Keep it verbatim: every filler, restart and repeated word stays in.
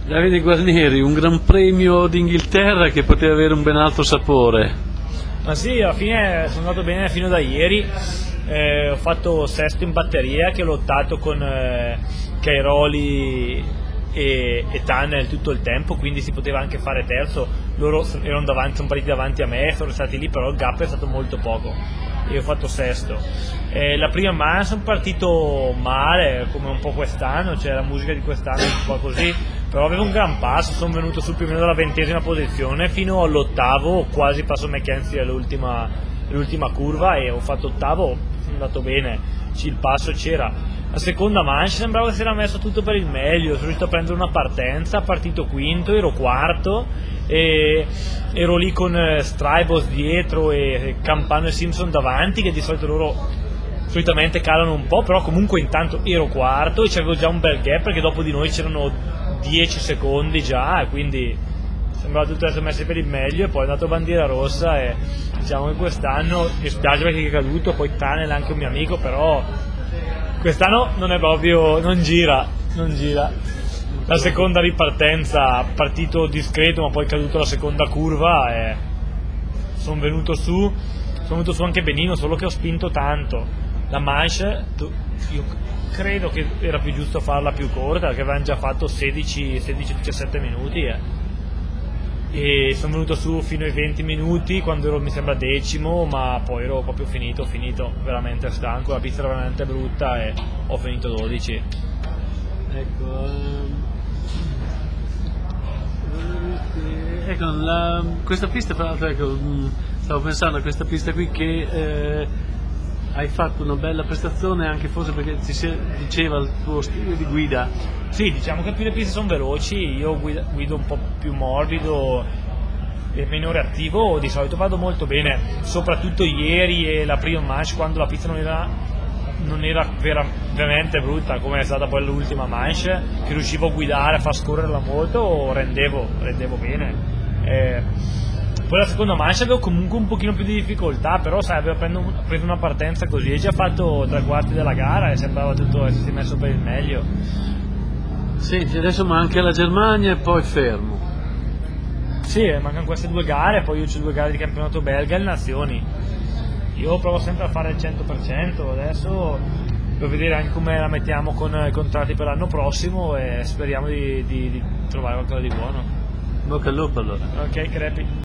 Davide Guarnieri, un Gran Premio d'Inghilterra che poteva avere un ben altro sapore. Ma sì, alla fine sono andato bene fino da ieri, eh, ho fatto sesto in batteria, che ho lottato con eh, Cairoli e, e Tunnel tutto il tempo, quindi si poteva anche fare terzo. Loro erano davanti, sono partiti davanti a me, sono stati lì, però il gap è stato molto poco e ho fatto sesto. Eh, la prima manche sono partito male, come un po' quest'anno, cioè la musica di quest'anno è un po' così, però avevo un gran passo, sono venuto su più o meno dalla ventesima posizione fino all'ottavo, quasi passo McKenzie all'ultima, l'ultima curva e ho fatto ottavo, sono andato bene, il passo c'era. La seconda manche sembrava che si era messo tutto per il meglio, sono riuscito a prendere una partenza, partito quinto, ero quarto, e ero lì con Strybos dietro e Campano e Simpson davanti, che di solito loro solitamente calano un po', però comunque intanto ero quarto e c'avevo già un bel gap perché dopo di noi c'erano dieci secondi già, e quindi sembrava tutto essere messo per il meglio, e poi è andato bandiera rossa e diciamo che quest'anno mi spiace perché è caduto, poi Tunnel è anche un mio amico, però quest'anno non è proprio, non gira, non gira. La seconda ripartenza, partito discreto ma poi caduto la seconda curva e sono venuto su, sono venuto su anche benino, solo che ho spinto tanto. La manche, io credo che era più giusto farla più corta, perché avevano già fatto sedici diciassette minuti e, e sono venuto su fino ai venti minuti quando ero mi sembra decimo, ma poi ero proprio finito, finito veramente stanco, la pista era veramente brutta e ho finito dodici. Ecco, um, ecco la, questa pista, tra l'altro, ecco, stavo pensando a questa pista qui che eh, hai fatto una bella prestazione anche forse perché ti si diceva il tuo stile di guida. Sì, diciamo che più le piste sono veloci, io guido, guido un po' più morbido e meno reattivo, di solito vado molto bene, soprattutto ieri e la prima manche quando la pista non era, non era vera, veramente brutta come è stata poi l'ultima manche, che riuscivo a guidare, a far scorrerla molto, rendevo, rendevo bene. Eh, poi la seconda manche avevo comunque un pochino più di difficoltà, però sai, avevo preso una partenza così e già fatto tre quarti della gara e sembrava tutto essersi messo per il meglio. Senti, adesso manca la Germania e poi fermo. Sì, mancano queste due gare, poi io ho due gare di campionato belga e le nazioni. Io provo sempre a fare il cento per cento, adesso per vedere anche come la mettiamo con i contratti per l'anno prossimo e speriamo di, di, di trovare qualcosa di buono. Bocca al lupo allora. Ok, crepi.